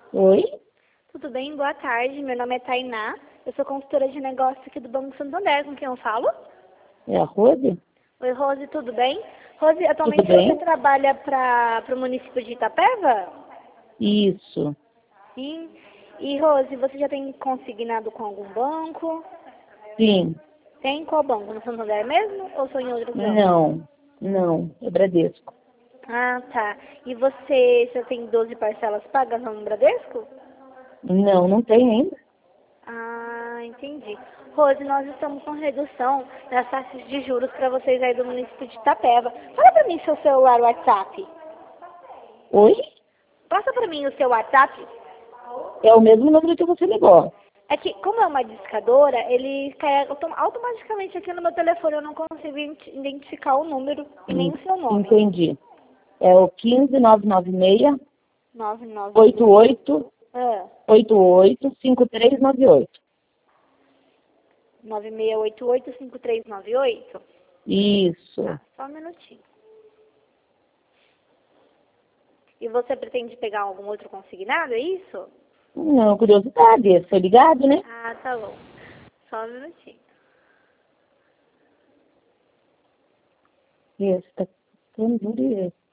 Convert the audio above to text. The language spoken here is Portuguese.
Oi? Tudo bem? Boa tarde. Meu nome é Tainá. Eu sou consultora de negócios aqui do Banco Santander. Com quem eu falo? É a Rose? Oi, Rose, tudo bem? Rose, Tudo atualmente você bem? trabalha para o município de Itapeva? Isso. Sim. E, Rose, você já tem consignado com algum banco? Sim. Tem? Qual banco? No Santander mesmo ou só em outro banco? Não. É Bradesco. Ah, tá. E você já tem 12 parcelas pagas no Bradesco? Não tem ainda. Ah, entendi. Rose, nós estamos com redução das taxas de juros para vocês aí do município de Itapeva. Fala para mim seu celular WhatsApp. Oi? Passa para mim o seu WhatsApp. É o mesmo número que você ligou. É que, como é uma discadora, ele cai automaticamente aqui no meu telefone. Eu não consigo identificar o número e nem o seu nome. Entendi. É o 15996 996. 88 Ah, 88 5398. 96885398. Isso. Tá, só um minutinho. E você pretende pegar algum outro consignado, é isso? Não, curiosidade. Foi ligado, né? Ah, tá bom. Só um minutinho. Isso, tá tendo